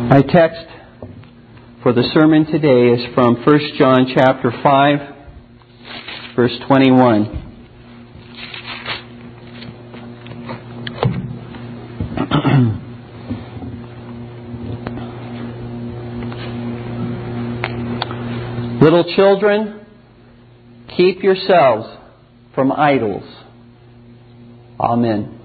My text for the sermon today is from 1 John chapter 5, verse 21. Little children, keep yourselves from idols. Amen.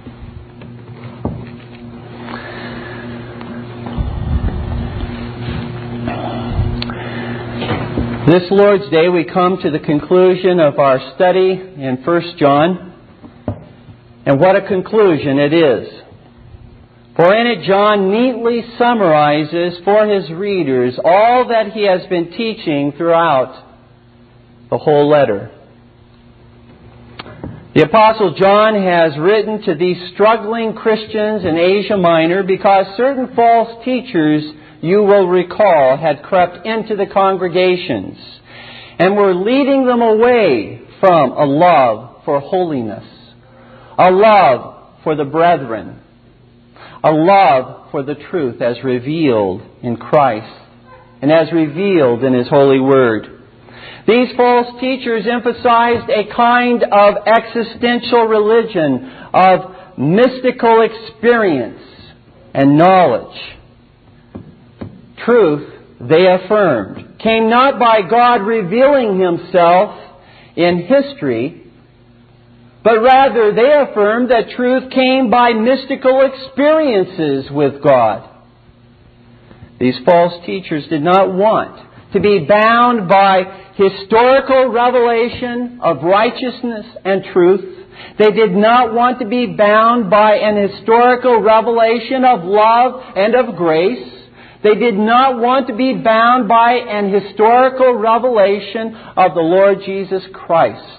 This Lord's Day we come to the conclusion of our study in 1 John. And what a conclusion it is. For in it John neatly summarizes for his readers all that he has been teaching throughout the whole letter. The Apostle John has written to these struggling Christians in Asia Minor because certain false teachers, you will recall, had crept into the congregations and were leading them away from a love for holiness, a love for the brethren, a love for the truth as revealed in Christ and as revealed in His holy Word. These false teachers emphasized a kind of existential religion, of mystical experience and knowledge. Truth, they affirmed, came not by God revealing Himself in history, but rather they affirmed that truth came by mystical experiences with God. These false teachers did not want to be bound by historical revelation of righteousness and truth. They did not want to be bound by an historical revelation of love and of grace. They did not want to be bound by an historical revelation of the Lord Jesus Christ.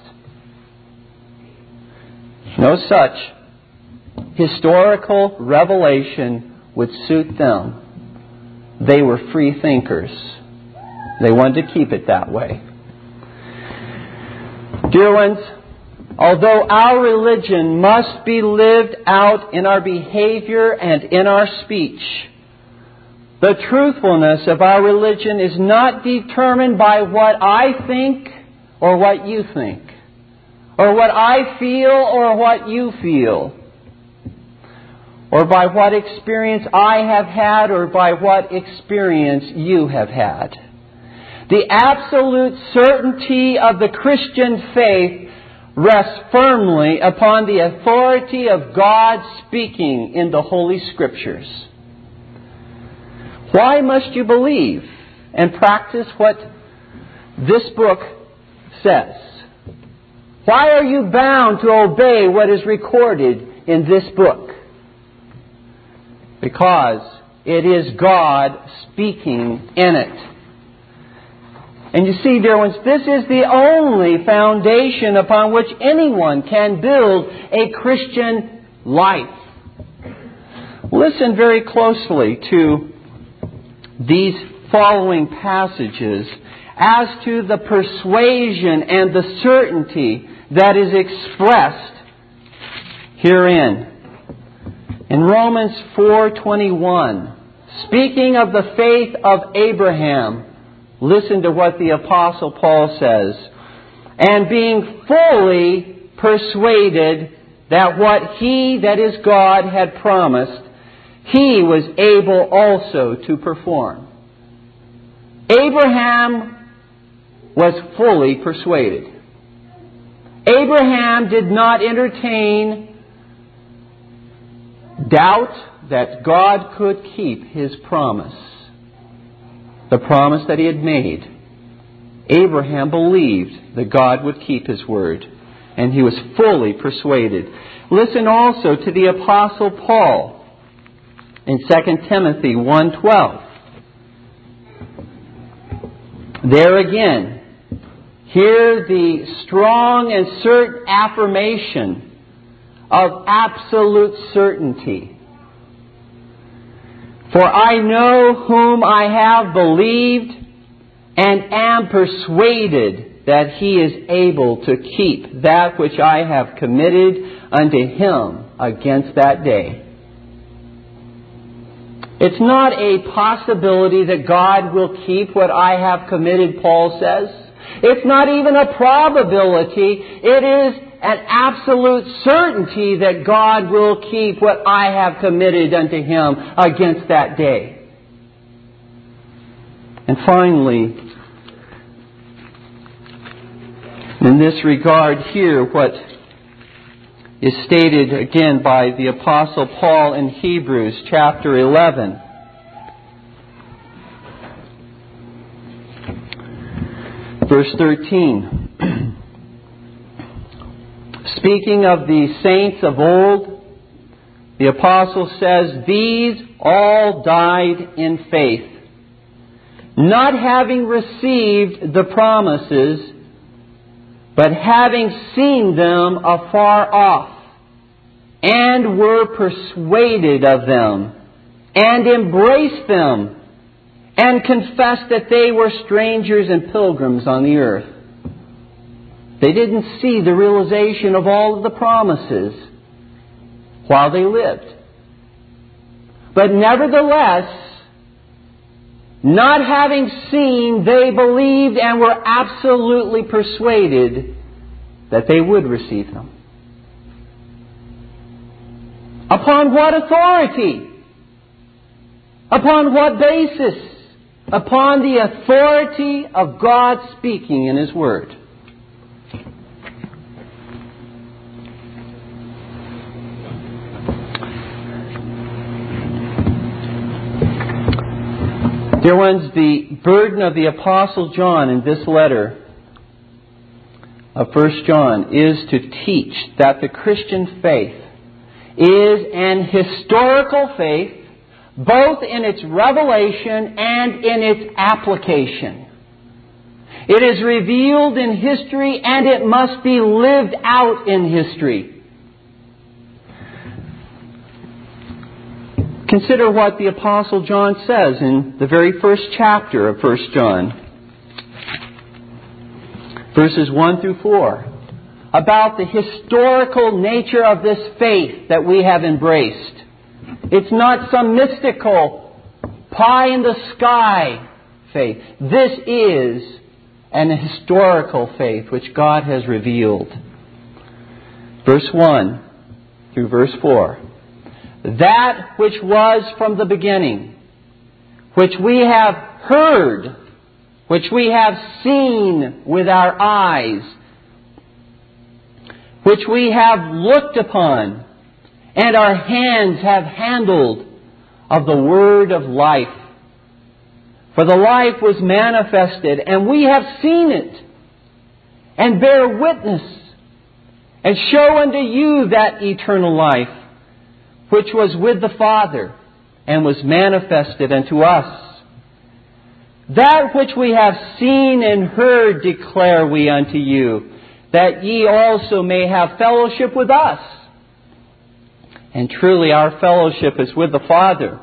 No such historical revelation would suit them. They were free thinkers. They wanted to keep it that way. Dear ones, although our religion must be lived out in our behavior and in our speech, the truthfulness of our religion is not determined by what I think or what you think, or what I feel or what you feel, or by what experience I have had or by what experience you have had. The absolute certainty of the Christian faith rests firmly upon the authority of God speaking in the Holy Scriptures. Why must you believe and practice what this book says? Why are you bound to obey what is recorded in this book? Because it is God speaking in it. And you see, dear ones, this is the only foundation upon which anyone can build a Christian life. Listen very closely to these following passages as to the persuasion and the certainty that is expressed herein. In Romans 4:21, speaking of the faith of Abraham, listen to what the Apostle Paul says. And being fully persuaded that what He, that is God, had promised, He was able also to perform. Abraham was fully persuaded. Abraham did not entertain doubt that God could keep His promise. The promise that he had made. Abraham believed that God would keep His word, and he was fully persuaded. Listen also to the Apostle Paul in 2 Timothy 1:12. There again, hear the strong and certain affirmation of absolute certainty. For I know whom I have believed, and am persuaded that He is able to keep that which I have committed unto Him against that day. It's not a possibility that God will keep what I have committed, Paul says. It's not even a probability. It is an absolute certainty that God will keep what I have committed unto Him against that day. And finally, in this regard here, what is stated again by the Apostle Paul in Hebrews chapter 11. Verse 13. Speaking of the saints of old, the Apostle says, "These all died in faith, not having received the promises, but having seen them afar off, and were persuaded of them, and embraced them, and confessed that they were strangers and pilgrims on the earth." They didn't see the realization of all of the promises while they lived. But nevertheless, not having seen, they believed and were absolutely persuaded that they would receive them. Upon what authority? Upon what basis? Upon the authority of God speaking in His Word. Dear ones, the burden of the Apostle John in this letter of 1 John is to teach that the Christian faith is an historical faith, both in its revelation and in its application. It is revealed in history and it must be lived out in history. Consider what the Apostle John says in the very first chapter of 1 John, verses 1 through 4, about the historical nature of this faith that we have embraced. It's not some mystical, pie-in-the-sky faith. This is an historical faith which God has revealed. Verse 1 through verse 4. That which was from the beginning, which we have heard, which we have seen with our eyes, which we have looked upon, and our hands have handled of the word of life. For the life was manifested, and we have seen it, and bear witness, and show unto you that eternal life, which was with the Father, and was manifested unto us. That which we have seen and heard declare we unto you, that ye also may have fellowship with us. And truly our fellowship is with the Father,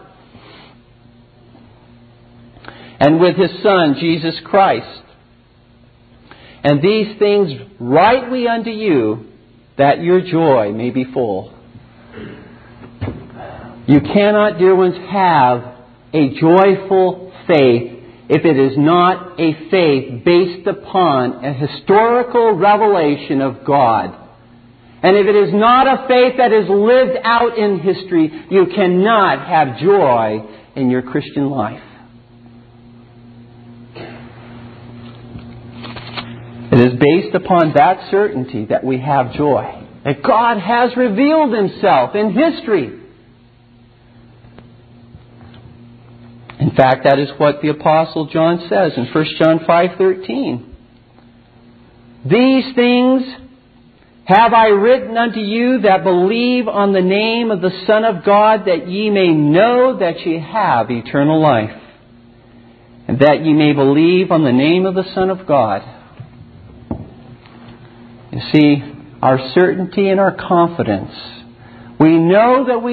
and with His Son, Jesus Christ. And these things write we unto you, that your joy may be full. You cannot, dear ones, have a joyful faith if it is not a faith based upon a historical revelation of God. And if it is not a faith that is lived out in history, you cannot have joy in your Christian life. It is based upon that certainty that we have joy, that God has revealed Himself in history. In fact, that is what the Apostle John says in 1 John 5:13. These things have I written unto you that believe on the name of the Son of God, that ye may know that ye have eternal life, and that ye may believe on the name of the Son of God. You see, our certainty and our confidence, we know that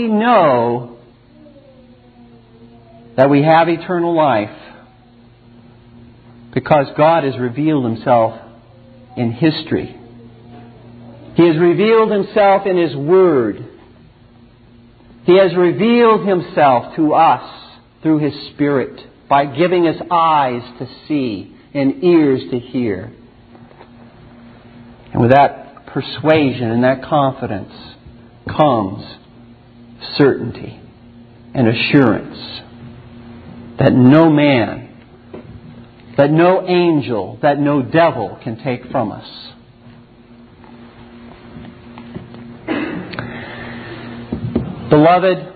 we have eternal life because God has revealed Himself in history. He has revealed Himself in His Word. He has revealed Himself to us. through His Spirit, by giving us eyes to see and ears to hear. And with that persuasion and that confidence comes certainty and assurance that no man, that no angel, that no devil can take from us. Beloved,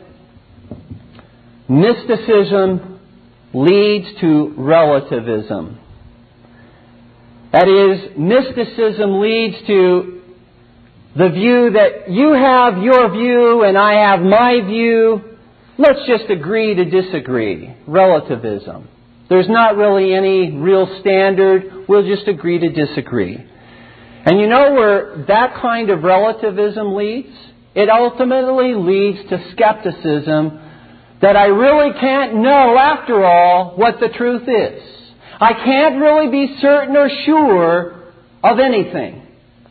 mysticism leads to relativism. That is, mysticism leads to the view that you have your view and I have my view. Let's just agree to disagree. Relativism. There's not really any real standard. We'll just agree to disagree. And you know where that kind of relativism leads? It ultimately leads to skepticism that I really can't know, after all, what the truth is. I can't really be certain or sure of anything.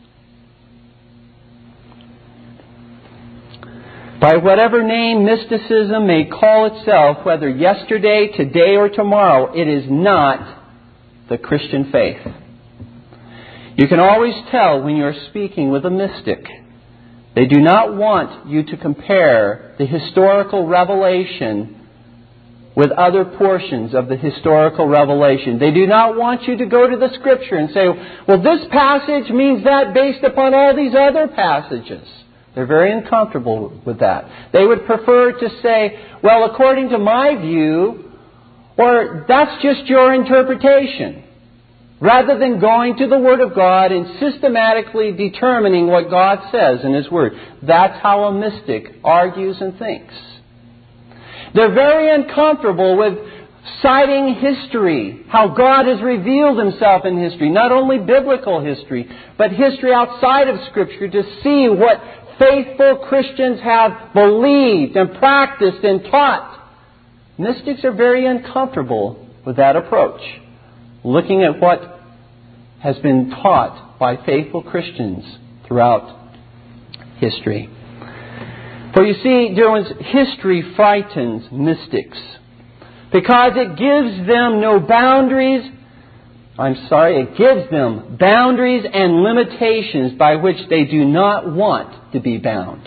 By whatever name mysticism may call itself, whether yesterday, today, or tomorrow, it is not the Christian faith. You can always tell when you're speaking with a mystic. They do not want you to compare the historical revelation with other portions of the historical revelation. They do not want you to go to the Scripture and say, well, this passage means that based upon all these other passages. They're very uncomfortable with that. They would prefer to say, well, according to my view, or that's just your interpretation, rather than going to the Word of God and systematically determining what God says in His Word. That's how a mystic argues and thinks. They're very uncomfortable with citing history, how God has revealed Himself in history, not only biblical history, but history outside of Scripture, to see what faithful Christians have believed and practiced and taught. Mystics are very uncomfortable with that approach, looking at what has been taught by faithful Christians throughout history. For you see, dear ones, history frightens mystics because it gives them no boundaries. It gives them boundaries and limitations by which they do not want to be bound.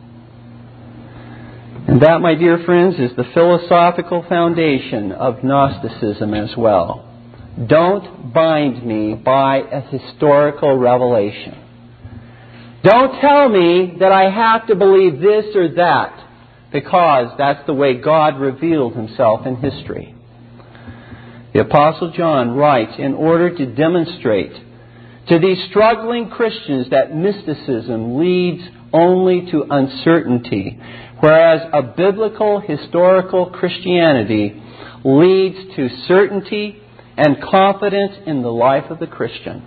And that, my dear friends, is the philosophical foundation of Gnosticism as well. Don't bind me by a historical revelation. Don't tell me that I have to believe this or that because that's the way God revealed Himself in history. The Apostle John writes in order to demonstrate to these struggling Christians that mysticism leads only to uncertainty, whereas a biblical historical Christianity leads to certainty and confidence in the life of the Christian.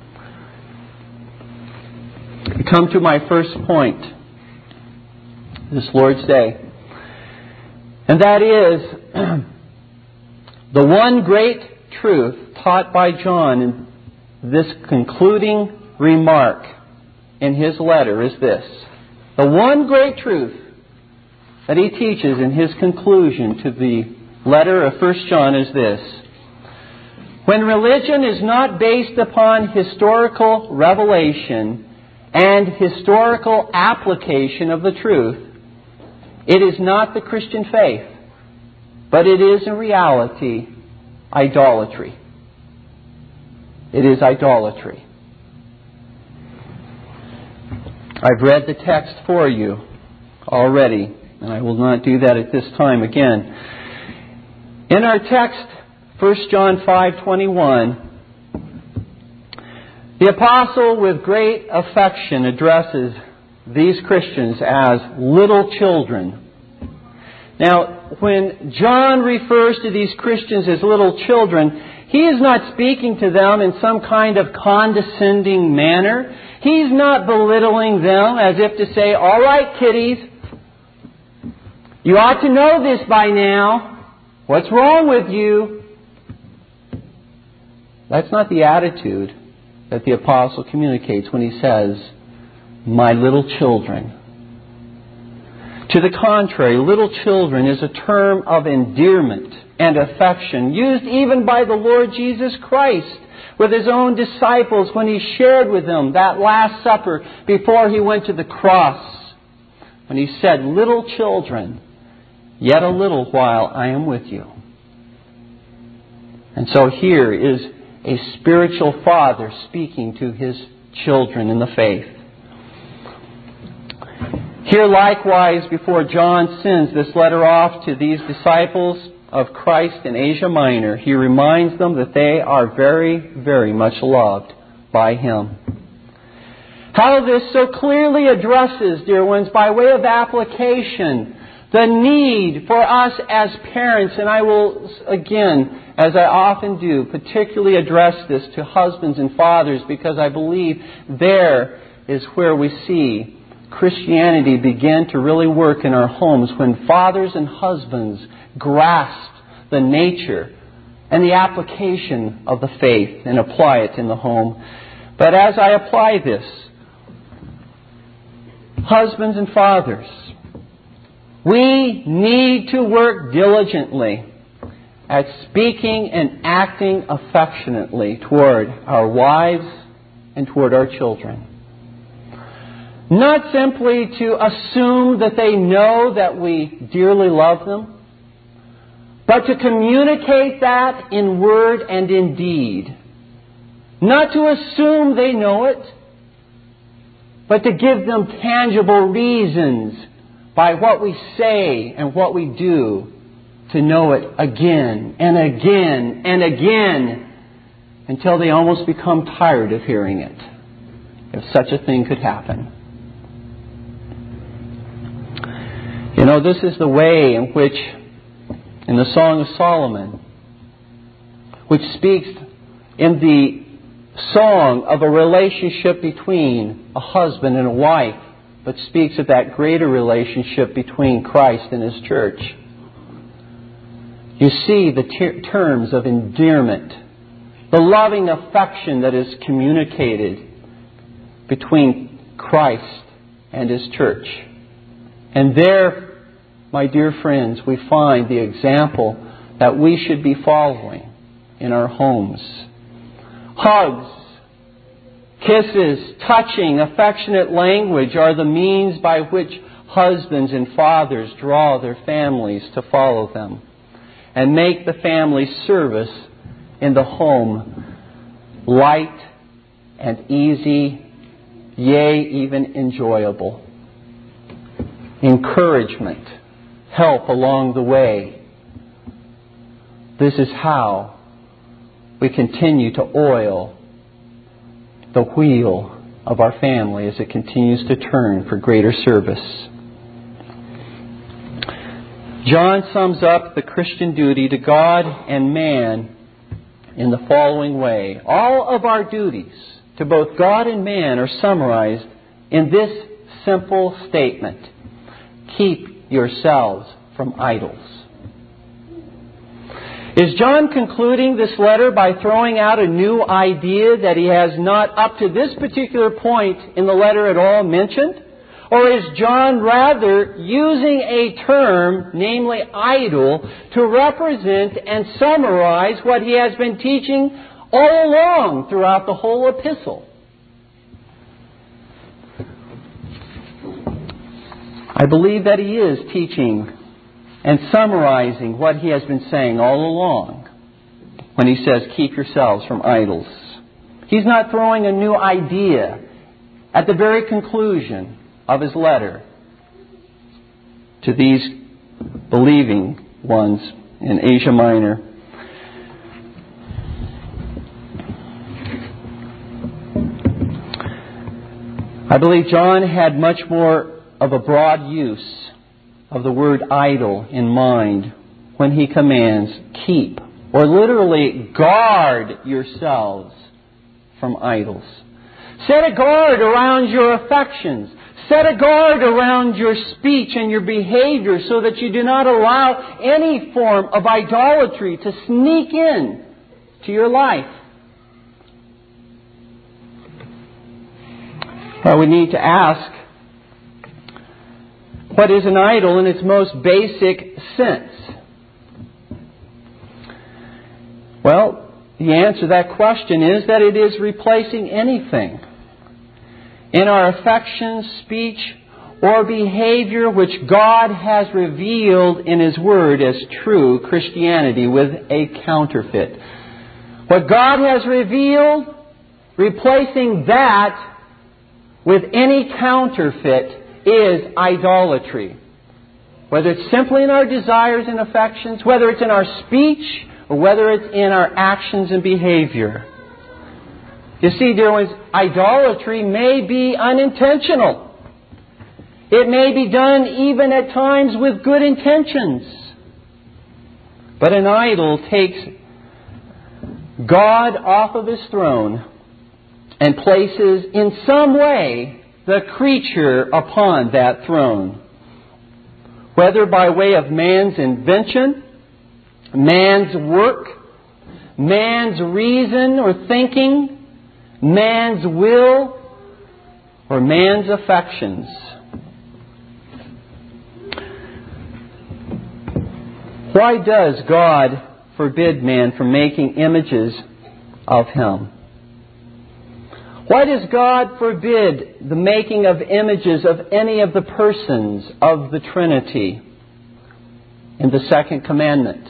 I come to my first point this Lord's Day, and that is the one great truth taught by John in this concluding remark in his letter is this. The one great truth that he teaches in his conclusion to the letter of 1 John is this. When religion is not based upon historical revelation and historical application of the truth, it is not the Christian faith, but it is in reality idolatry. It is idolatry. I've read the text for you already, and I will not do that at this time again. In our text, 1 John 5:21, the Apostle with great affection addresses these Christians as little children. Now, when John refers to these Christians as little children, he is not speaking to them in some kind of condescending manner. He's not belittling them as if to say, all right, kiddies, you ought to know this by now. What's wrong with you? That's not the attitude that the Apostle communicates when he says, my little children. To the contrary, little children is a term of endearment and affection, used even by the Lord Jesus Christ with His own disciples when He shared with them that Last Supper before He went to the cross. When He said, "Little children, yet a little while I am with you." And so here is a spiritual father speaking to his children in the faith. Here likewise, before John sends this letter off to these disciples of Christ in Asia Minor, he reminds them that they are very, very much loved by Him. How this so clearly addresses, dear ones, by way of application, the need for us as parents, and I will, again, as I often do, particularly address this to husbands and fathers, because I believe there is where we see Christianity begin to really work in our homes, when fathers and husbands grasp the nature and the application of the faith and apply it in the home. But as I apply this, husbands and fathers, we need to work diligently at speaking and acting affectionately toward our wives and toward our children. Not simply to assume that they know that we dearly love them, but to communicate that in word and in deed. Not to assume they know it, but to give them tangible reasons by what we say and what we do to know it again and again and again until they almost become tired of hearing it, if such a thing could happen. You know, this is the way in which, in the Song of Solomon, which speaks in the song of a relationship between a husband and a wife, but speaks of that greater relationship between Christ and His church. You see the terms of endearment, the loving affection that is communicated between Christ and His church. And there, my dear friends, we find the example that we should be following in our homes. Hugs, kisses, touching, affectionate language are the means by which husbands and fathers draw their families to follow them and make the family service in the home light and easy, yea, even enjoyable. Encouragement, help along the way. This is how we continue to oil the wheel of our family as it continues to turn for greater service. John sums up the Christian duty to God and man in the following way. All of our duties to both God and man are summarized in this simple statement: keep yourselves from idols. Is John concluding this letter by throwing out a new idea that he has not up to this particular point in the letter at all mentioned? Or is John rather using a term, namely idol, to represent and summarize what he has been teaching all along throughout the whole epistle? I believe that he is teaching and summarizing what he has been saying all along when he says, keep yourselves from idols. He's not throwing a new idea at the very conclusion of his letter to these believing ones in Asia Minor. I believe John had much more of a broad use of the word idol in mind when he commands keep, or literally guard yourselves from idols. Set a guard around your affections. Set a guard around your speech and your behavior so that you do not allow any form of idolatry to sneak in to your life. Well, we need to ask, What is an idol in its most basic sense? Well, the answer to that question is that it is replacing anything in our affections, speech, or behavior which God has revealed in His Word as true Christianity with a counterfeit. What God has revealed, replacing that with any counterfeit is idolatry. Whether it's simply in our desires and affections, whether it's in our speech, or whether it's in our actions and behavior. You see, dear ones, idolatry may be unintentional. It may be done even at times with good intentions. But an idol takes God off of His throne and places in some way the creature upon that throne. Whether by way of man's invention, man's work, man's reason or thinking, man's will, or man's affections. Why does God forbid man from making images of Him? Why does God forbid the making of images of any of the persons of the Trinity in the second commandment?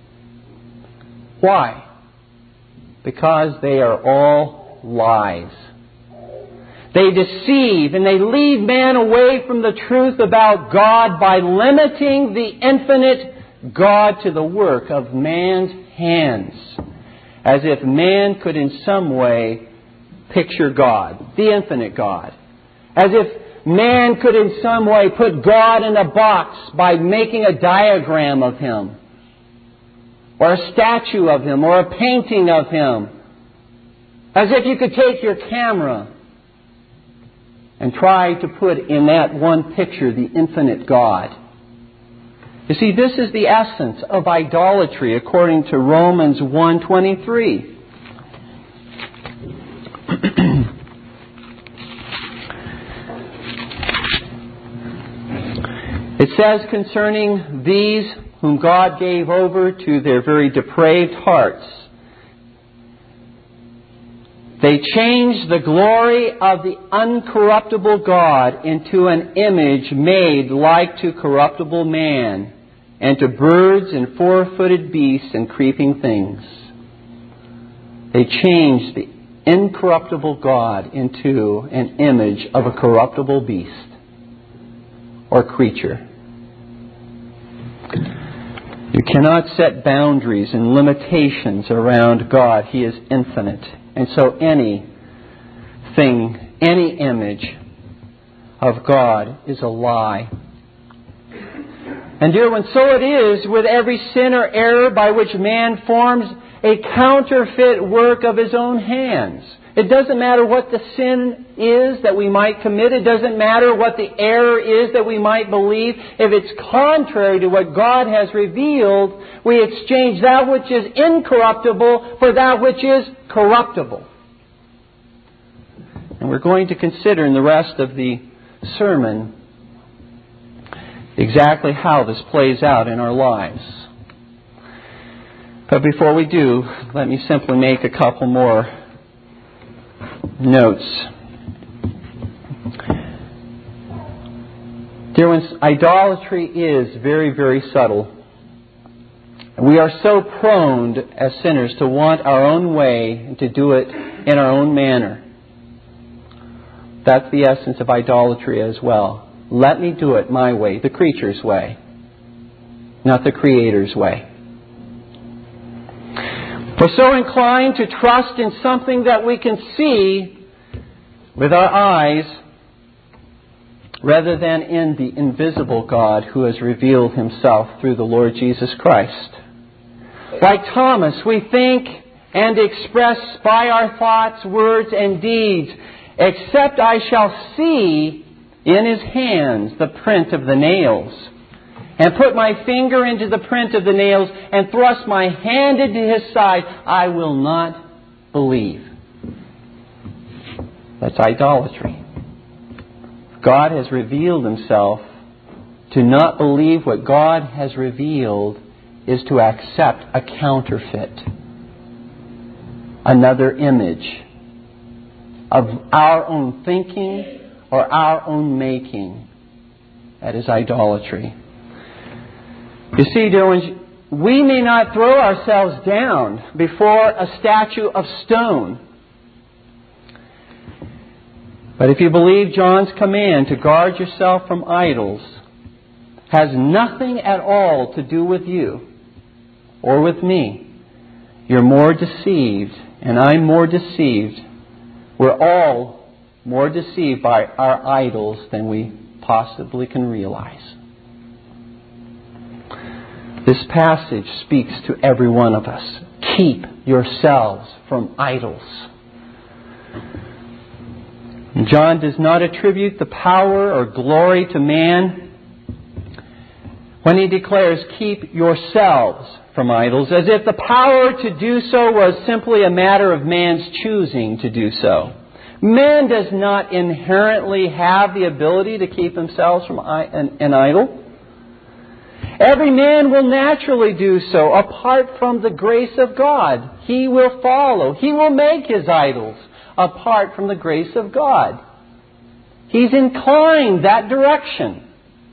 Why? Because they are all lies. They deceive and they lead man away from the truth about God by limiting the infinite God to the work of man's hands, as if man could in some way picture God, the infinite God. As if man could in some way put God in a box by making a diagram of Him, or a statue of Him, or a painting of Him. As if you could take your camera and try to put in that one picture the infinite God. You see, this is the essence of idolatry according to Romans 1:23. It says concerning these whom God gave over to their very depraved hearts, they changed the glory of the uncorruptible God into an image made like to corruptible man, and to birds and four-footed beasts and creeping things. They changed the incorruptible God into an image of a corruptible beast or creature. You cannot set boundaries and limitations around God. He is infinite. And so any image of God is a lie. And dear ones, so it is with every sin or error by which man forms a counterfeit work of his own hands. It doesn't matter what the sin is that we might commit. It doesn't matter what the error is that we might believe. If it's contrary to what God has revealed, we exchange that which is incorruptible for that which is corruptible. And we're going to consider in the rest of the sermon exactly how this plays out in our lives. But before we do, let me simply make a couple more notes. Dear ones, idolatry is very, very subtle. We are so prone as sinners to want our own way and to do it in our own manner. That's the essence of idolatry as well. Let me do it my way, the creature's way, not the Creator's way. We're so inclined to trust in something that we can see with our eyes rather than in the invisible God who has revealed Himself through the Lord Jesus Christ. Like Thomas, we think and express by our thoughts, words, and deeds, except I shall see in His hands the print of the nails, and put my finger into the print of the nails, and thrust my hand into His side, I will not believe. That's idolatry. God has revealed Himself To not believe what God has revealed is to accept a counterfeit, another image of our own thinking or our own making. That is idolatry. You see, dear ones, we may not throw ourselves down before a statue of stone. But if you believe John's command to guard yourself from idols has nothing at all to do with you or with me, you're more deceived, and I'm more deceived. We're all more deceived by our idols than we possibly can realize. This passage speaks to every one of us. Keep yourselves from idols. John does not attribute the power or glory to man when he declares, keep yourselves from idols, as if the power to do so was simply a matter of man's choosing to do so. Man does not inherently have the ability to keep themselves from an idol. Every man will naturally do so apart from the grace of God. He will follow. He will make his idols apart from the grace of God. He's inclined that direction.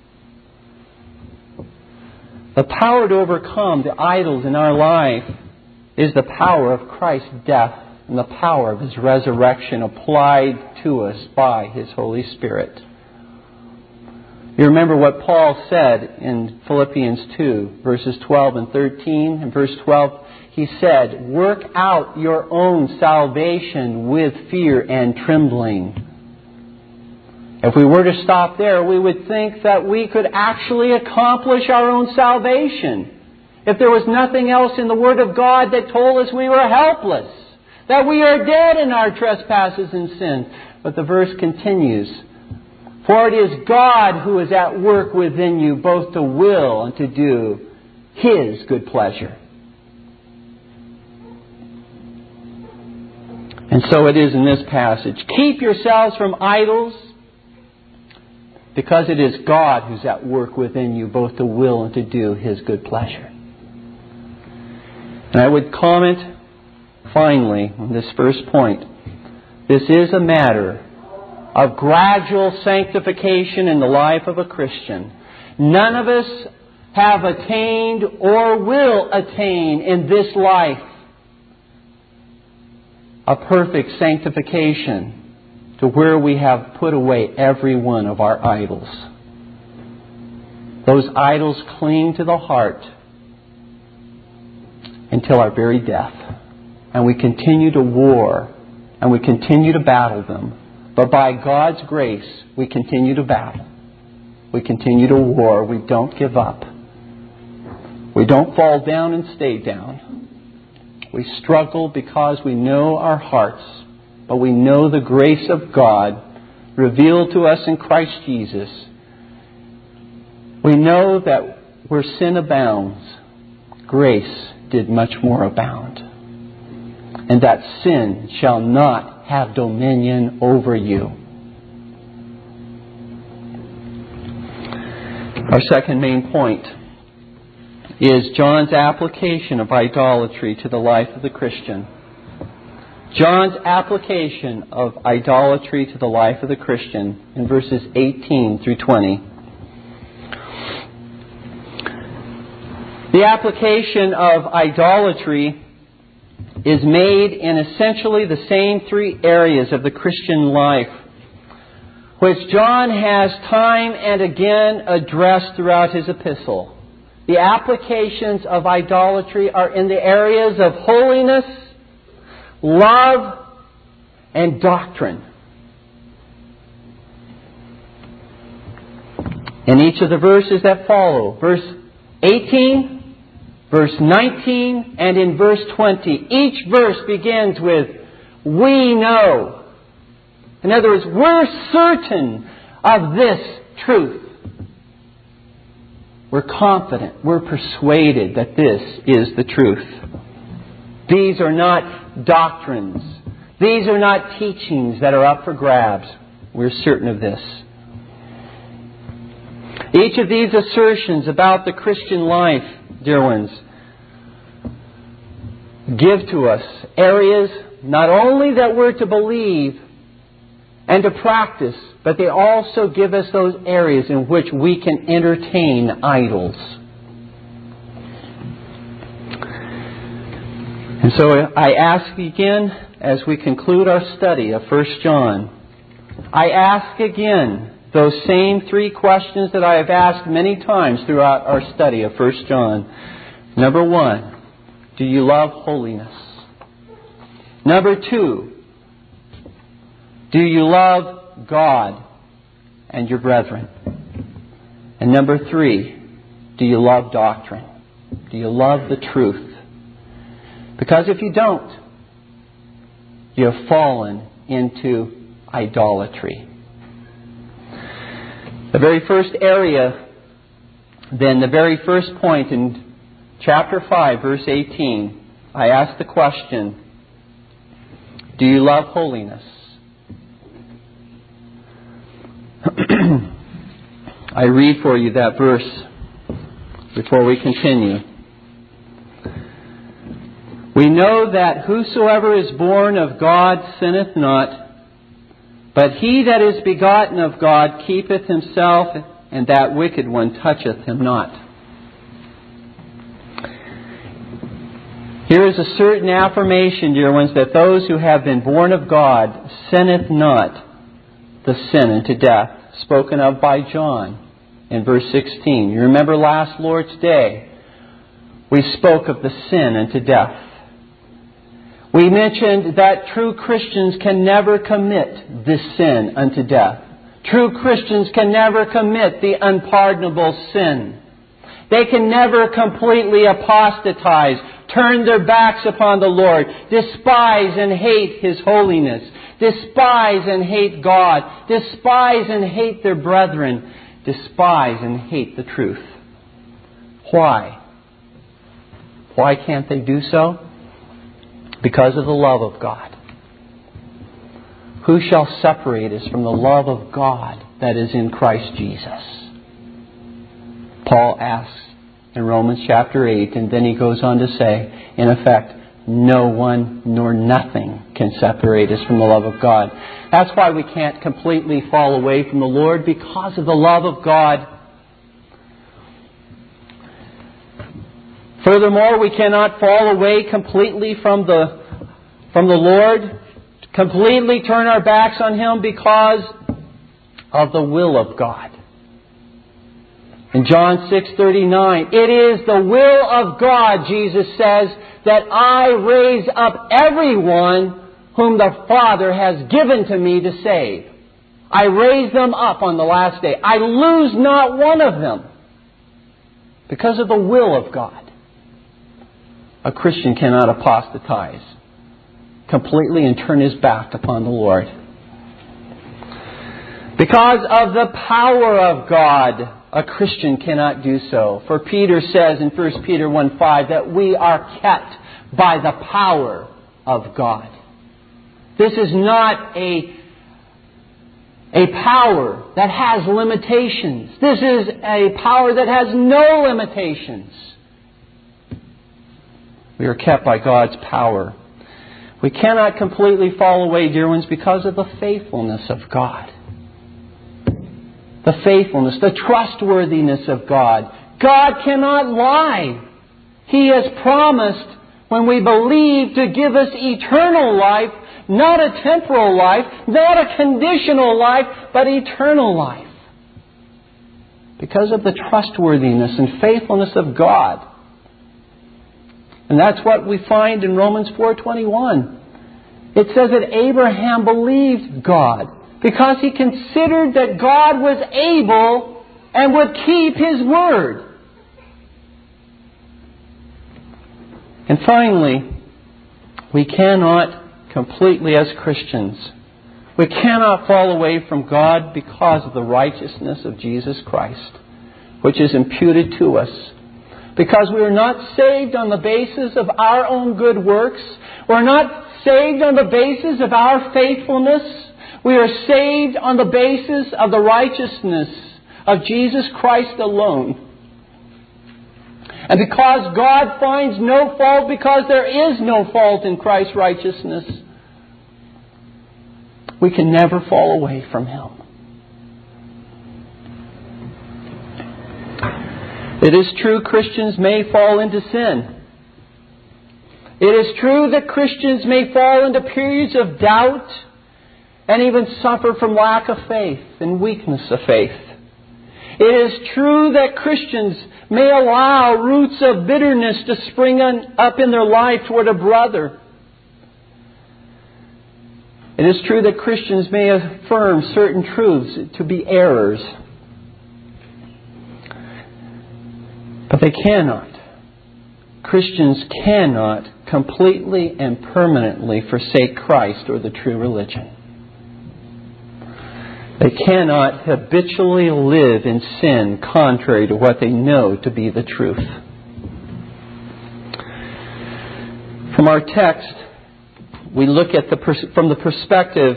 The power to overcome the idols in our life is the power of Christ's death and the power of His resurrection applied to us by His Holy Spirit. You remember what Paul said in Philippians 2, verses 12 and 13. In verse 12, he said, work out your own salvation with fear and trembling. If we were to stop there, we would think that we could actually accomplish our own salvation. If there was nothing else in the Word of God that told us we were helpless, that we are dead in our trespasses and sins. But the verse continues, for it is God who is at work within you, both to will and to do His good pleasure. And so it is in this passage. Keep yourselves from idols, because it is God who's at work within you, both to will and to do His good pleasure. And I would comment, finally, on this first point. This is a matter of gradual sanctification in the life of a Christian. None of us have attained or will attain in this life a perfect sanctification to where we have put away every one of our idols. Those idols cling to the heart until our very death. And we continue to war and we continue to battle them. But by God's grace, we continue to battle. We continue to war. We don't give up. We don't fall down and stay down. We struggle because we know our hearts, but we know the grace of God revealed to us in Christ Jesus. We know that where sin abounds, grace did much more abound. And that sin shall not have dominion over you. Our second main point is John's application of idolatry to the life of the Christian. John's application of idolatry to the life of the Christian in verses 18 through 20. The application of idolatry is made in essentially the same three areas of the Christian life, which John has time and again addressed throughout his epistle. The applications of idolatry are in the areas of holiness, love, and doctrine. In each of the verses that follow, verse 18, verse 19, and in verse 20, each verse begins with, we know. In other words, we're certain of this truth. We're confident, we're persuaded that this is the truth. These are not doctrines. These are not teachings that are up for grabs. We're certain of this. Each of these assertions about the Christian life, dear ones, give to us areas not only that we're to believe and to practice, but they also give us those areas in which we can entertain idols. And so I ask again, as we conclude our study of 1 John, I ask again those same three questions that I have asked many times throughout our study of 1 John. Number one, do you love holiness? Number two, do you love God and your brethren? And number three, do you love doctrine? Do you love the truth? Because if you don't, you have fallen into idolatry. The very first area, then, the very first point in chapter 5, verse 18, I ask the question, do you love holiness? I read for you that verse before we continue. We know that whosoever is born of God sinneth not, but he that is begotten of God keepeth himself, and that wicked one toucheth him not. Here is a certain affirmation, dear ones, that those who have been born of God sinneth not the sin unto death, spoken of by John in verse 16. You remember last Lord's Day, we spoke of the sin unto death. We mentioned that true Christians can never commit this sin unto death. True Christians can never commit the unpardonable sin. They can never completely apostatize, turn their backs upon the Lord, despise and hate His holiness, despise and hate God, despise and hate their brethren, despise and hate the truth. Why? Why can't they do so? Because of the love of God. Who shall separate us from the love of God that is in Christ Jesus? Paul asks in Romans chapter 8, and then he goes on to say, in effect, no one nor nothing can separate us from the love of God. That's why we can't completely fall away from the Lord, because of the love of God. Furthermore, we cannot fall away completely from the Lord, completely turn our backs on Him because of the will of God. In John 6:39, it is the will of God, Jesus says, that I raise up everyone whom the Father has given to me to save. I raise them up on the last day. I lose not one of them because of the will of God. A Christian cannot apostatize completely and turn his back upon the Lord. Because of the power of God, a Christian cannot do so. For Peter says in 1 Peter 1:5 that we are kept by the power of God. This is not a power that has limitations. This is a power that has no limitations. We are kept by God's power. We cannot completely fall away, dear ones, because of the faithfulness of God. The faithfulness, the trustworthiness of God. God cannot lie. He has promised, when we believe, to give us eternal life, not a temporal life, not a conditional life, but eternal life. Because of the trustworthiness and faithfulness of God. And that's what we find in Romans 4:21. It says that Abraham believed God because he considered that God was able and would keep His word. And finally, we cannot completely, as Christians, we cannot fall away from God because of the righteousness of Jesus Christ, which is imputed to us. Because we are not saved on the basis of our own good works. We're not saved on the basis of our faithfulness. We are saved on the basis of the righteousness of Jesus Christ alone. And because God finds no fault, because there is no fault in Christ's righteousness, we can never fall away from Him. It is true Christians may fall into sin. It is true that Christians may fall into periods of doubt and even suffer from lack of faith and weakness of faith. It is true that Christians may allow roots of bitterness to spring up in their life toward a brother. It is true that Christians may affirm certain truths to be errors. But they cannot. Christians cannot completely and permanently forsake Christ or the true religion. They cannot habitually live in sin contrary to what they know to be the truth. From our text, we look at from the perspective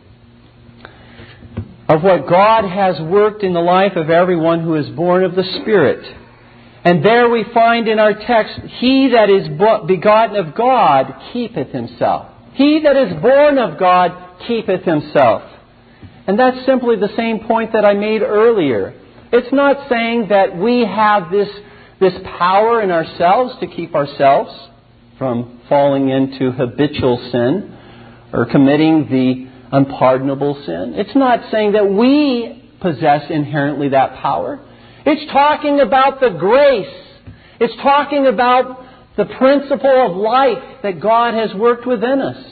of what God has worked in the life of everyone who is born of the Spirit. And there we find in our text, he that is begotten of God keepeth himself. He that is born of God keepeth himself. And that's simply the same point that I made earlier. It's not saying that we have this power in ourselves to keep ourselves from falling into habitual sin or committing the unpardonable sin. It's not saying that we possess inherently that power. It's talking about the grace. It's talking about the principle of life that God has worked within us.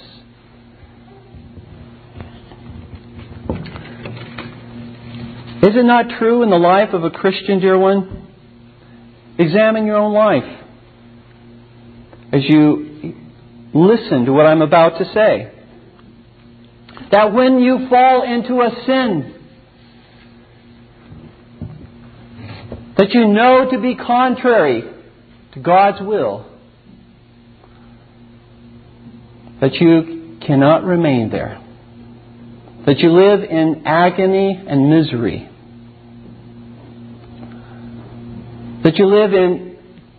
Is it not true in the life of a Christian, dear one? Examine your own life as you listen to what I'm about to say. That when you fall into a sin that you know to be contrary to God's will, that you cannot remain there, that you live in agony and misery, that you live in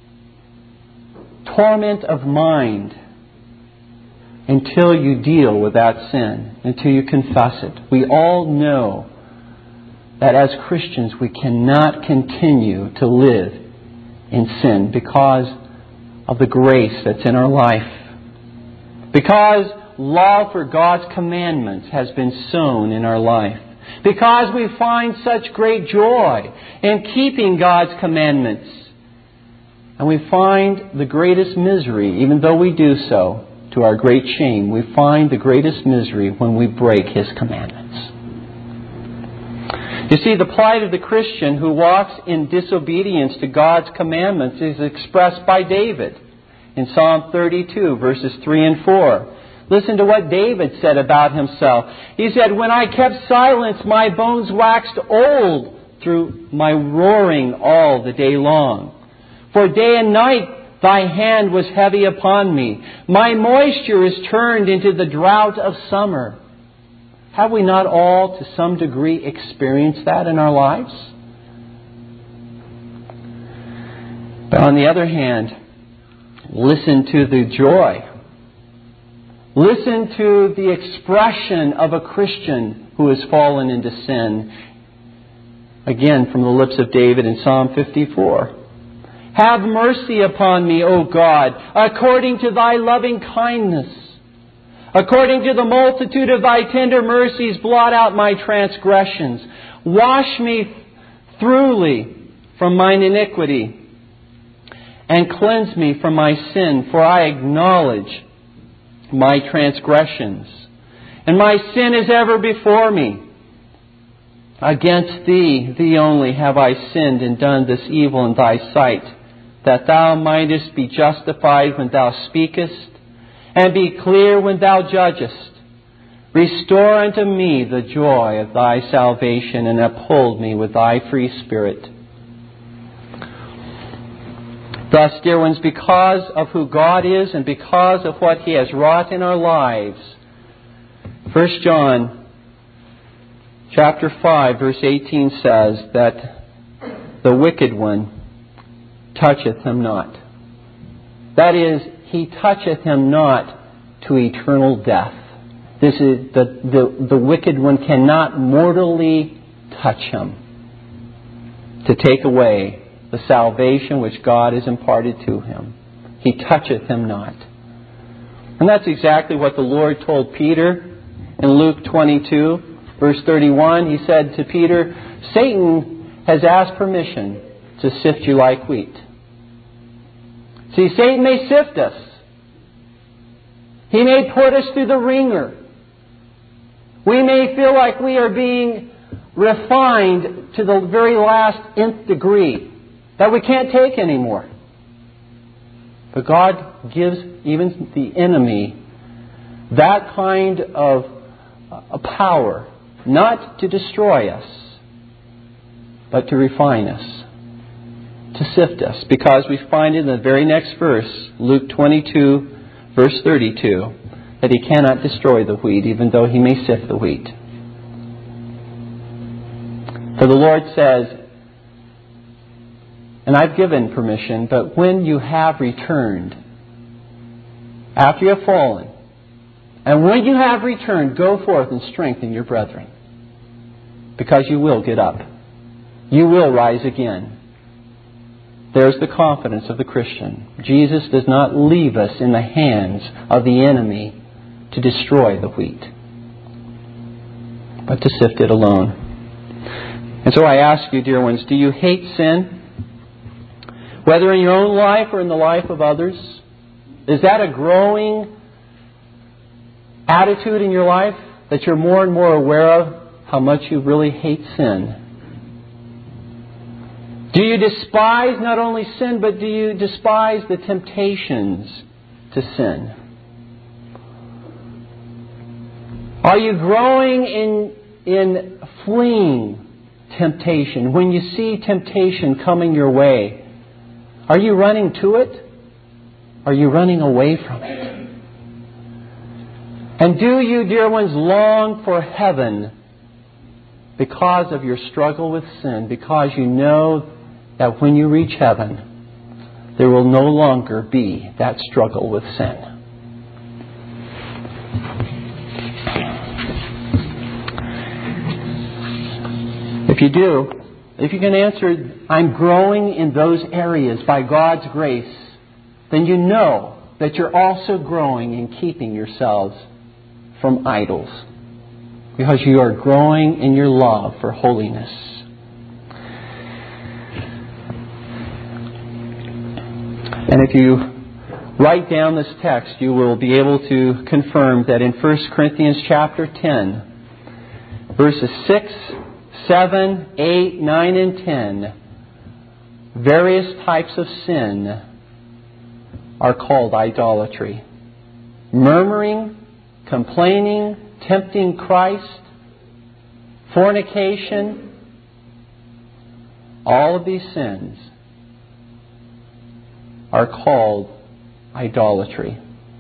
torment of mind until you deal with that sin, until you confess it. We all know that as Christians we cannot continue to live in sin because of the grace that's in our life. Because love for God's commandments has been sown in our life. Because we find such great joy in keeping God's commandments. And we find the greatest misery, even though we do so, to our great shame, we find the greatest misery when we break His commandments. You see, the plight of the Christian who walks in disobedience to God's commandments is expressed by David in Psalm 32, verses 3 and 4. Listen to what David said about himself. He said, "When I kept silence, my bones waxed old through my roaring all the day long. For day and night Thy hand was heavy upon me. My moisture is turned into the drought of summer." Have we not all, to some degree, experienced that in our lives? But on the other hand, listen to the joy. Listen to the expression of a Christian who has fallen into sin. Again, from the lips of David in Psalm 54. "Have mercy upon me, O God, according to Thy loving kindness. According to the multitude of Thy tender mercies, blot out my transgressions. Wash me thoroughly from mine iniquity, and cleanse me from my sin, for I acknowledge my transgressions, and my sin is ever before me. Against Thee, Thee only, have I sinned and done this evil in Thy sight, that Thou mightest be justified when Thou speakest, and be clear when Thou judgest. Restore unto me the joy of Thy salvation, and uphold me with Thy free Spirit." Thus, dear ones, because of who God is and because of what He has wrought in our lives, 1 John chapter 5, verse 18 says that the wicked one toucheth him not. That is, he toucheth him not to eternal death. This is the wicked one cannot mortally touch him to take away the salvation which God has imparted to him. He toucheth him not. And that's exactly what the Lord told Peter in Luke 22, verse 31. He said to Peter, Satan has asked permission to sift you like wheat. See, Satan may sift us. He may put us through the ringer. We may feel like we are being refined to the very last nth degree, that we can't take anymore. But God gives even the enemy that kind of a power, not to destroy us, but to refine us, to sift us. Because we find in the very next verse, Luke 22, verse 32, that he cannot destroy the wheat, even though he may sift the wheat. For the Lord says, and I've given permission, but when you have returned, after you have fallen, and when you have returned, go forth and strengthen your brethren. Because you will get up. You will rise again. There's the confidence of the Christian. Jesus does not leave us in the hands of the enemy to destroy the wheat, but to sift it alone. And so I ask you, dear ones, do you hate sin? Whether in your own life or in the life of others? Is that a growing attitude in your life, that you're more and more aware of how much you really hate sin? Do you despise not only sin, but do you despise the temptations to sin? Are you growing in fleeing temptation? When you see temptation coming your way, are you running to it? Are you running away from it? And do you, dear ones, long for heaven because of your struggle with sin? Because you know that when you reach heaven, there will no longer be that struggle with sin. If you do, if you can answer, I'm growing in those areas by God's grace, then you know that you're also growing in keeping yourselves from idols. Because you are growing in your love for holiness. And if you write down this text, you will be able to confirm that in 1 Corinthians chapter 10, verses 6, 7, 8, 9, and 10, various types of sin are called idolatry. Murmuring, complaining, tempting Christ, fornication, all of these sins are called idolatry.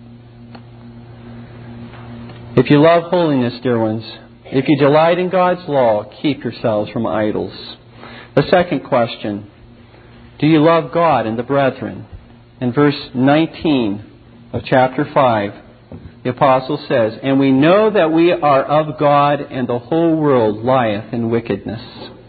If you love holiness, dear ones, if you delight in God's law, keep yourselves from idols. The second question, do you love God and the brethren? In verse 19 of chapter 5, the apostle says, And we know that we are of God, and the whole world lieth in wickedness.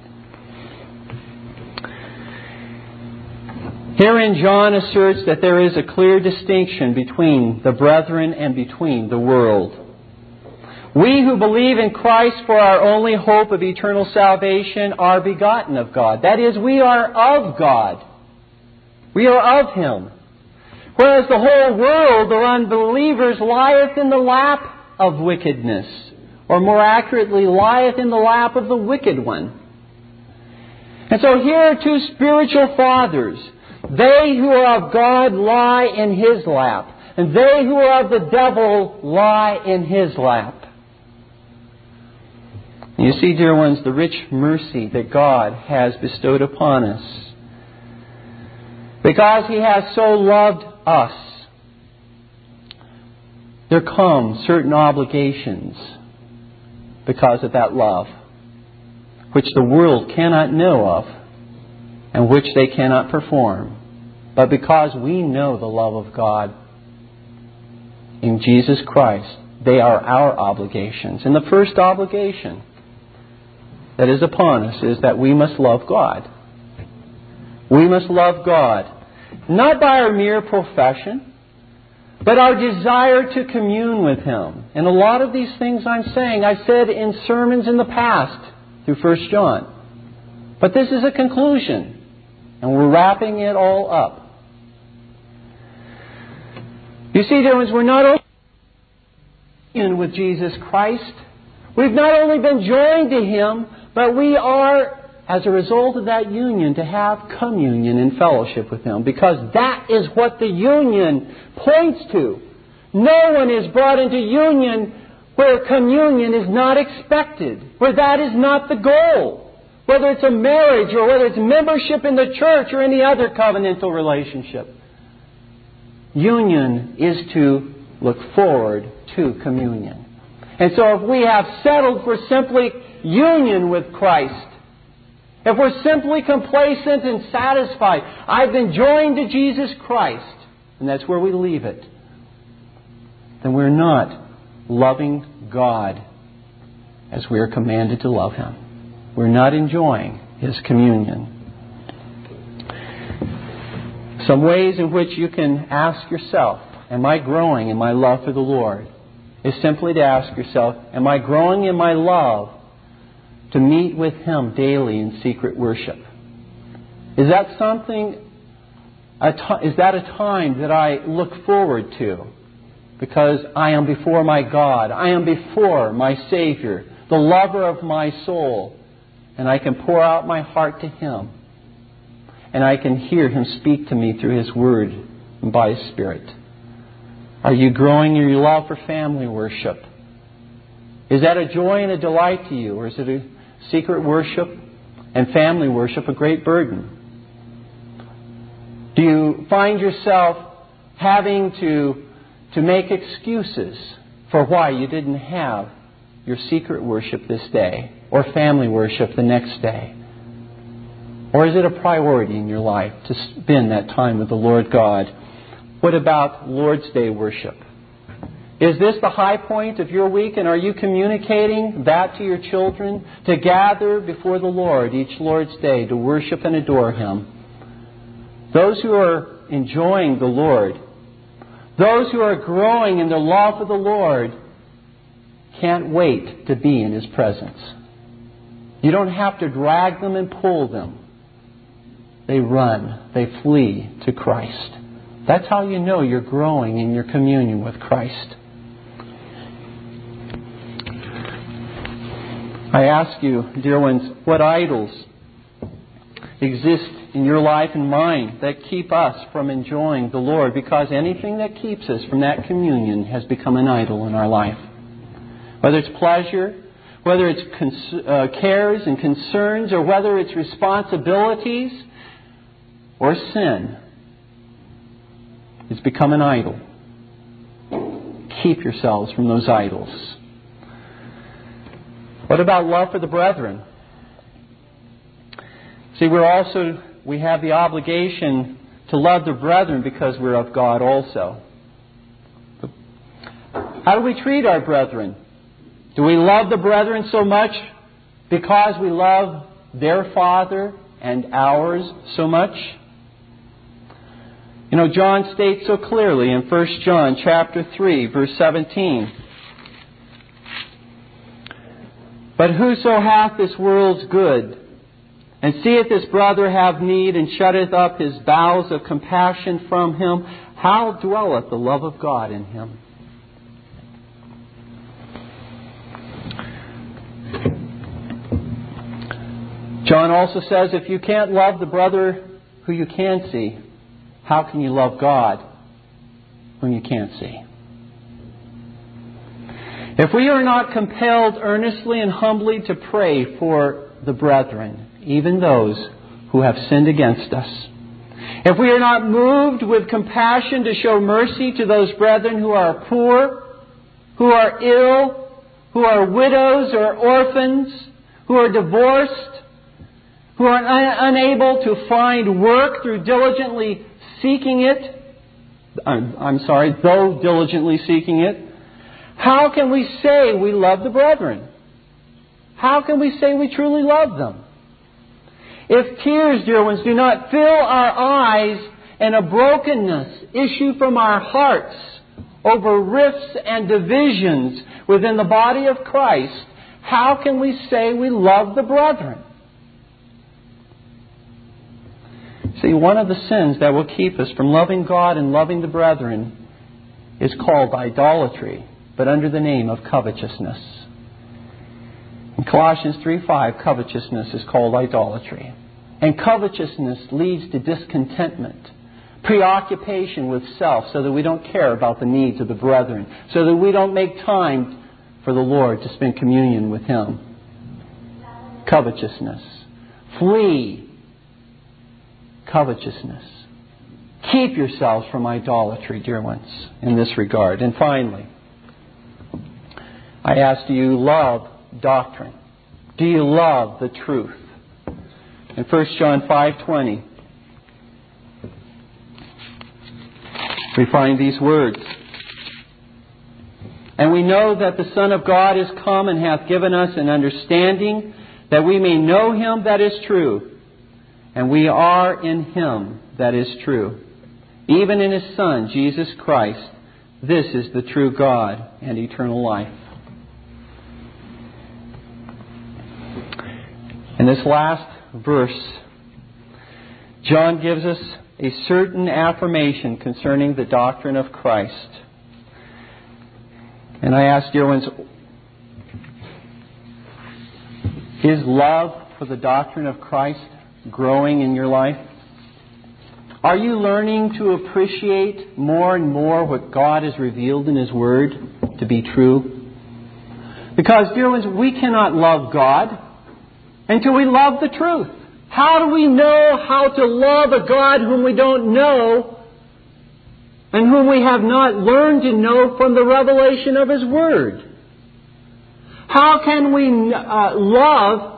Herein John asserts that there is a clear distinction between the brethren and between the world. We who believe in Christ for our only hope of eternal salvation are begotten of God. That is, we are of God. We are of Him. Whereas the whole world, the unbelievers, lieth in the lap of wickedness. Or more accurately, lieth in the lap of the wicked one. And so here are two spiritual fathers. They who are of God lie in His lap. And they who are of the devil lie in his lap. You see, dear ones, the rich mercy that God has bestowed upon us. Because He has so loved us, there come certain obligations because of that love. which the world cannot know of and which they cannot perform. But because we know the love of God in Jesus Christ, they are our obligations. And the first obligation that is upon us is that we must love God. We must love God, not by our mere profession, but our desire to commune with Him. And a lot of these things I'm saying, I said in sermons in the past through 1 John. But this is a conclusion, and we're wrapping it all up. You see, dear ones, we're not only in with Jesus Christ. We've not only been joined to Him, but we are, as a result of that union, to have communion and fellowship with Him. Because that is what the union points to. No one is brought into union where communion is not expected, where that is not the goal. Whether it's a marriage or whether it's membership in the church or any other covenantal relationship. Union is to look forward to communion. And so if we have settled for simply union with Christ, if we're simply complacent and satisfied, I've been joined to Jesus Christ, and that's where we leave it, then we're not loving God as we are commanded to love Him. We're not enjoying His communion. Some ways in which you can ask yourself, am I growing in my love for the Lord? Is simply to ask yourself, am I growing in my love to meet with Him daily in secret worship? Is that something, is that a time that I look forward to? Because I am before my God. I am before my Savior, the lover of my soul. And I can pour out my heart to Him. And I can hear Him speak to me through His Word and by His Spirit. Are you growing in your love for family worship? Is that a joy and a delight to you? Or is it a secret worship and family worship a great burden? Do you find yourself having to make excuses for why you didn't have your secret worship this day or family worship the next day? Or is it a priority in your life to spend that time with the Lord God? What about Lord's Day worship? Is this the high point of your week, and are you communicating that to your children? To gather before the Lord each Lord's Day to worship and adore Him. Those who are enjoying the Lord, those who are growing in their love for the Lord, can't wait to be in His presence. You don't have to drag them and pull them. They run, they flee to Christ. That's how you know you're growing in your communion with Christ. I ask you, dear ones, what idols exist in your life and mine that keep us from enjoying the Lord? Because anything that keeps us from that communion has become an idol in our life. Whether it's pleasure, whether it's cares and concerns, or whether it's responsibilities or sin, it's become an idol. Keep yourselves from those idols. What about love for the brethren? See, we have the obligation to love the brethren because we're of God also. How do we treat our brethren? Do we love the brethren so much because we love their Father and ours so much? You know, John states so clearly in 1 John chapter 3, verse 17. But whoso hath this world's good, and seeth his brother have need, and shutteth up his bowels of compassion from him, how dwelleth the love of God in him? John also says, if you can't love the brother who you can see, how can you love God whom you can't see? If we are not compelled earnestly and humbly to pray for the brethren, even those who have sinned against us, if we are not moved with compassion to show mercy to those brethren who are poor, who are ill, who are widows or orphans, who are divorced, who are unable to find work through diligently seeking it. Though diligently seeking it. How can we say we love the brethren? How can we say we truly love them? If tears, dear ones, do not fill our eyes and a brokenness issue from our hearts over rifts and divisions within the body of Christ, how can we say we love the brethren? See, one of the sins that will keep us from loving God and loving the brethren is called idolatry, but under the name of covetousness. In Colossians 3:5, covetousness is called idolatry. And covetousness leads to discontentment, preoccupation with self, so that we don't care about the needs of the brethren, so that we don't make time for the Lord to spend communion with Him. Covetousness. Flee covetousness. Keep yourselves from idolatry, dear ones, in this regard. And finally, I ask, do you love doctrine? Do you love the truth? In 1 John 5:20, we find these words. And we know that the Son of God is come and hath given us an understanding, that we may know Him that is true. And we are in Him that is true, even in His Son, Jesus Christ. This is the true God and eternal life. In this last verse, John gives us a certain affirmation concerning the doctrine of Christ. And I ask, dear ones, is love for the doctrine of Christ growing in your life? Are you learning to appreciate more and more what God has revealed in His Word to be true? Because, dear ones, we cannot love God until we love the truth. How do we know how to love a God whom we don't know and whom we have not learned to know from the revelation of His Word? How can we love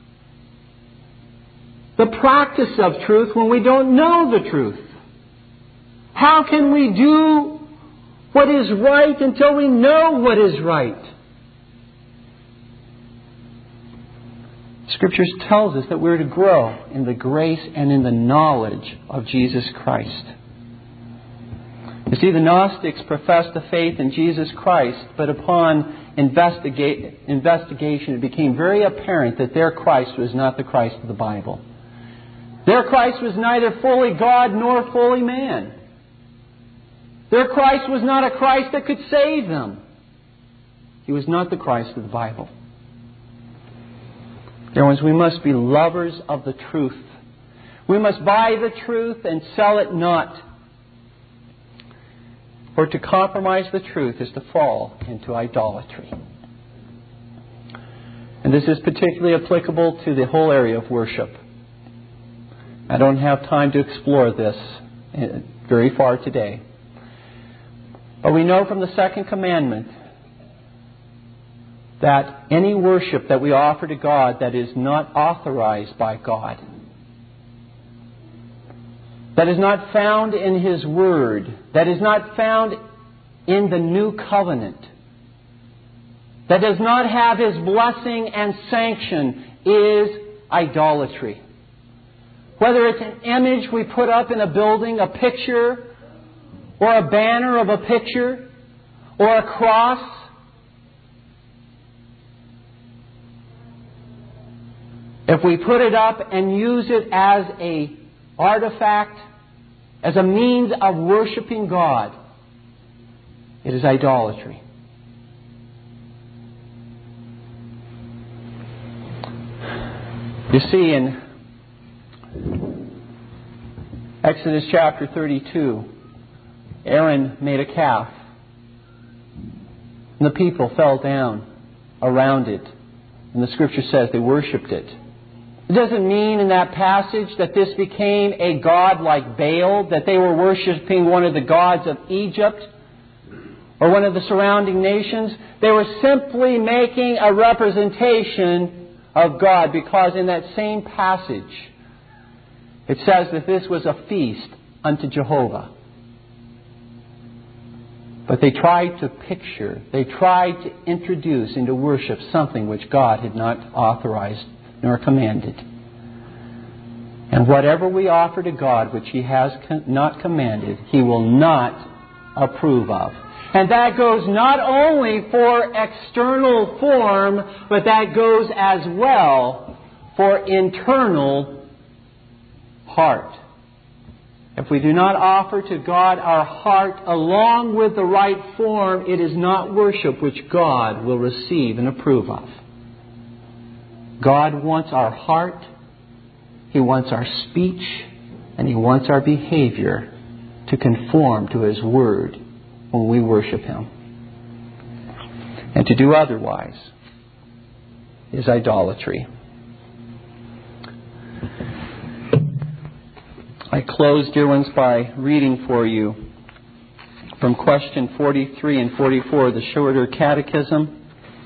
the practice of truth when we don't know the truth? How can we do what is right until we know what is right? Scriptures tells us that we're to grow in the grace and in the knowledge of Jesus Christ. You see, the Gnostics professed a faith in Jesus Christ, but upon investigation it became very apparent that their Christ was not the Christ of the Bible. Their Christ was neither fully God nor fully man. Their Christ was not a Christ that could save them. He was not the Christ of the Bible. Dear ones, we must be lovers of the truth. We must buy the truth and sell it not. For to compromise the truth is to fall into idolatry. And this is particularly applicable to the whole area of worship. I don't have time to explore this very far today. But we know from the second commandment that any worship that we offer to God that is not authorized by God, that is not found in His Word, that is not found in the New Covenant, that does not have His blessing and sanction, is idolatry. Whether it's an image we put up in a building, a picture, or a banner of a picture, or a cross, if we put it up and use it as an artifact, as a means of worshiping God, it is idolatry. You see, in Exodus chapter 32, Aaron made a calf. And the people fell down around it. And the Scripture says they worshipped it. It doesn't mean in that passage that this became a god like Baal, that they were worshipping one of the gods of Egypt or one of the surrounding nations. They were simply making a representation of God, because in that same passage it says that this was a feast unto Jehovah. But they tried to picture, they tried to introduce into worship something which God had not authorized nor commanded. And whatever we offer to God which He has not commanded, He will not approve of. And that goes not only for external form, but that goes as well for internal heart. If we do not offer to God our heart along with the right form, it is not worship which God will receive and approve of. God wants our heart, He wants our speech, and He wants our behavior to conform to His Word when we worship Him. And to do otherwise is idolatry. I close, dear ones, by reading for you from question 43 and 44 of the Shorter Catechism.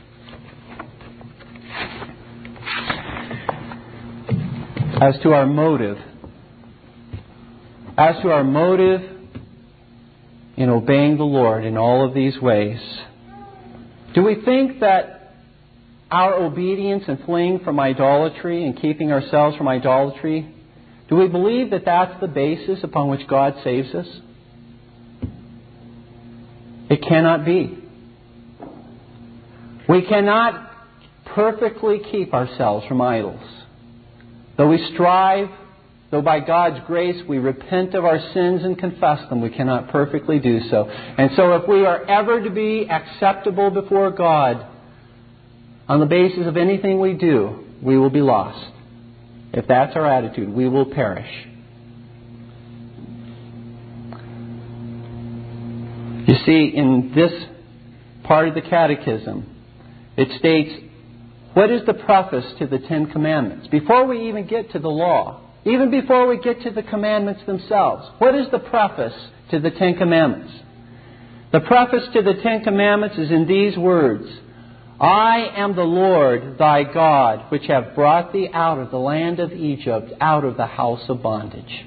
As to our motive in obeying the Lord in all of these ways, do we think that our obedience and fleeing from idolatry and keeping ourselves from idolatry, do we believe that that's the basis upon which God saves us? It cannot be. We cannot perfectly keep ourselves from idols. Though we strive, though by God's grace we repent of our sins and confess them, we cannot perfectly do so. And so if we are ever to be acceptable before God on the basis of anything we do, we will be lost. If that's our attitude, we will perish. You see, in this part of the Catechism, it states, what is the preface to the Ten Commandments? Before we even get to the law, even before we get to the commandments themselves, what is the preface to the Ten Commandments? The preface to the Ten Commandments is in these words, I am the Lord thy God, which have brought thee out of the land of Egypt, out of the house of bondage.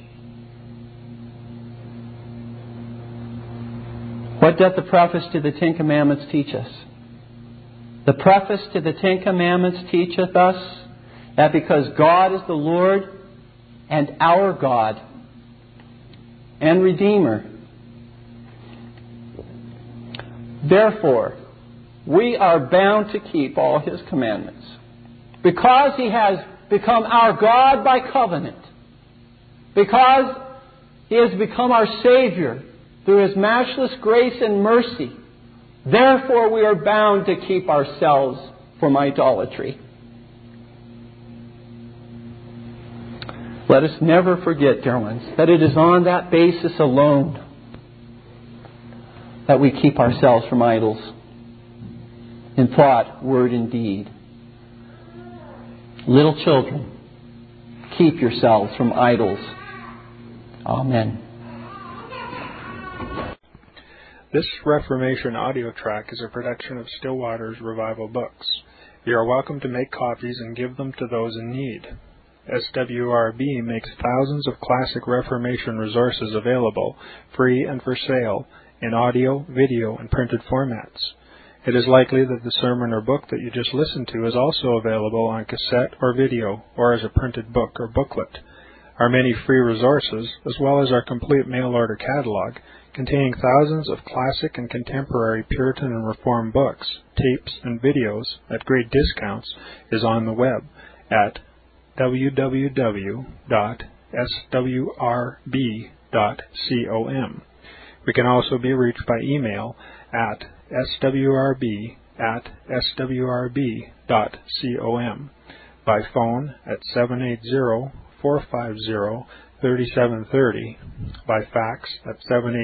What doth the preface to the Ten Commandments teach us? The preface to the Ten Commandments teacheth us that because God is the Lord and our God and Redeemer, therefore, we are bound to keep all His commandments. Because He has become our God by covenant, because He has become our Savior through His matchless grace and mercy, therefore we are bound to keep ourselves from idolatry. Let us never forget, dear ones, that it is on that basis alone that we keep ourselves from idols in thought, word, and deed. Little children, keep yourselves from idols. Amen. This Reformation audio track is a production of Still Waters Revival Books. You are welcome to make copies and give them to those in need. SWRB makes thousands of classic Reformation resources available, free and for sale, in audio, video, and printed formats. It is likely that the sermon or book that you just listened to is also available on cassette or video, or as a printed book or booklet. Our many free resources, as well as our complete mail-order catalog, containing thousands of classic and contemporary Puritan and Reformed books, tapes, and videos at great discounts, is on the web at www.swrb.com. We can also be reached by email at swrb@swrb.com, by phone at 780-450-3730, by fax at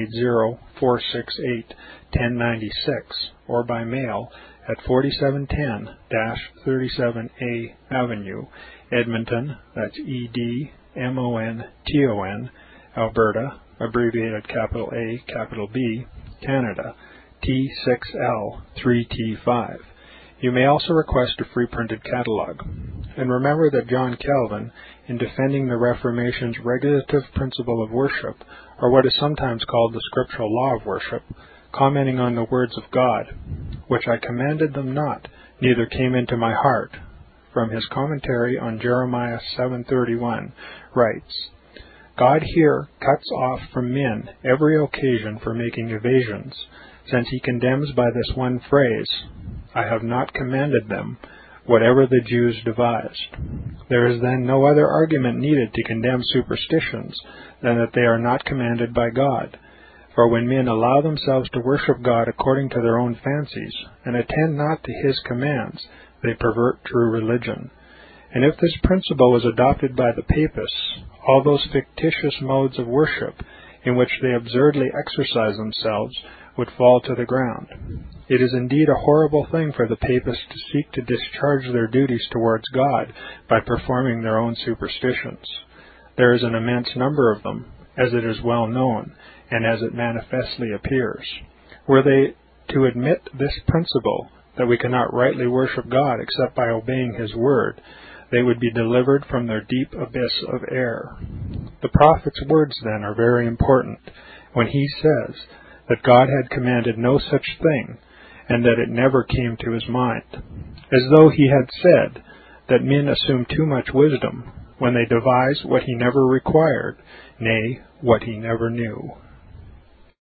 780-468-1096, or by mail at 4710-37A Avenue, Edmonton, that's Edmonton, Alberta, abbreviated capital A, capital B, Canada, T6L3T5. You may also request a free printed catalog. And remember that John Calvin, in defending the Reformation's regulative principle of worship, or what is sometimes called the scriptural law of worship, commenting on the words of God, "Which I commanded them not, neither came into my heart," from his commentary on Jeremiah 7:31, writes, "God here cuts off from men every occasion for making evasions, since he condemns by this one phrase, 'I have not commanded them,' whatever the Jews devised. There is then no other argument needed to condemn superstitions than that they are not commanded by God. For when men allow themselves to worship God according to their own fancies, and attend not to his commands, they pervert true religion. And if this principle was adopted by the Papists, all those fictitious modes of worship in which they absurdly exercise themselves would fall to the ground. It is indeed a horrible thing for the Papists to seek to discharge their duties towards God by performing their own superstitions. There is an immense number of them, as it is well known, and as it manifestly appears. Were they to admit this principle, that we cannot rightly worship God except by obeying his word, they would be delivered from their deep abyss of error. The prophet's words, then, are very important, when he says that God had commanded no such thing, and that it never came to his mind, as though he had said that men assume too much wisdom when they devise what he never required, nay, what he never knew.